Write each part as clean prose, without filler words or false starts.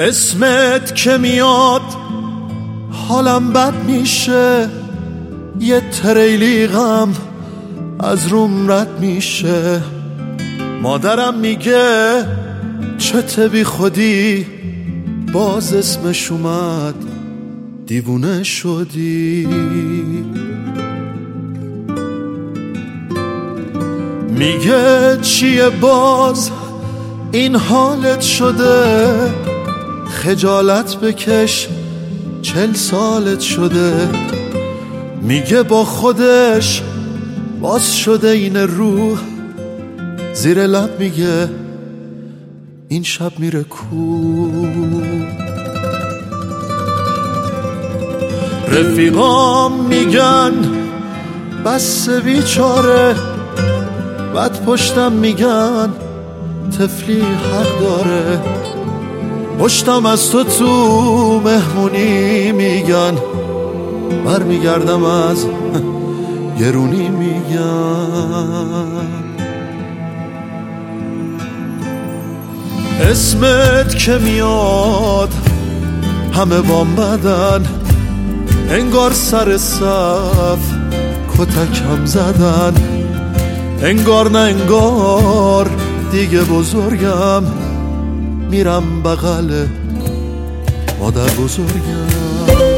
اسمت که میاد حالم بد میشه، یه تریلی غم از روم رد میشه. مادرم میگه چته بی خودی، باز اسمش اومد دیوونه شدی. میگه چیه باز این حالت شده، خجالت بکش 40 سالت شده. میگه با خودش باز شده این روح، زیر لب میگه این شب میره کو. رفیقام میگن بس بیچاره، بعد پشتم میگن طفلی حق داره. پشتم از تو مهمونی میگن، برمیگردم از گرونی میگن. اسمت که میاد همه بام بدن، انگار سر صف کتکم زدن. انگار نه انگار دیگه بزرگم، میرم بغل مادر بزرگم.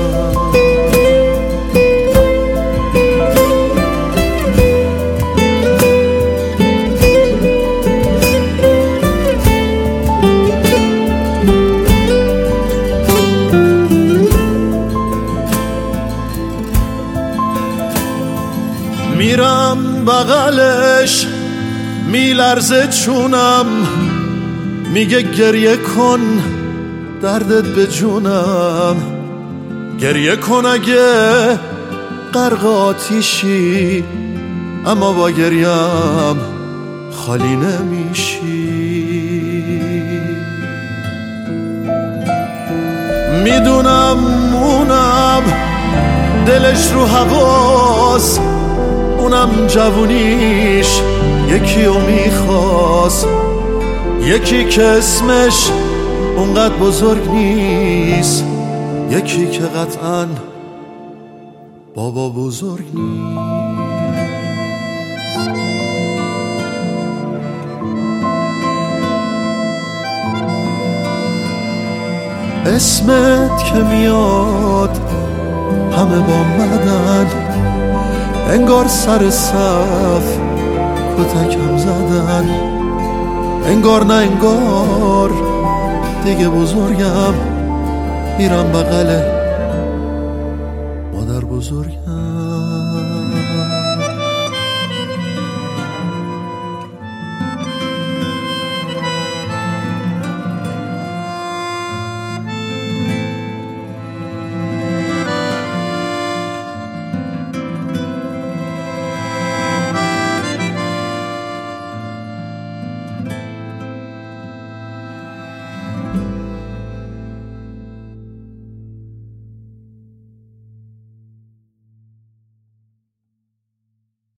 میرم بغلش میلرزه چونم، میگه گریه کن دردت به جونم. گریه کن اگه غرق آتیشی، اما با گریم خالی نمیشی. میدونم اونم دلش رو هواست، اونم جوونیش یکی رو میخواست. یکی که اسمش اونقدر بزرگ نیست، یکی که قطعاً بابا بزرگ نیست. اسمت که میاد همه با مدن، انگار سر صف کتکم زدن. انگار نه انگار دیگه بزرگم، میرم بغل مادر بزرگم.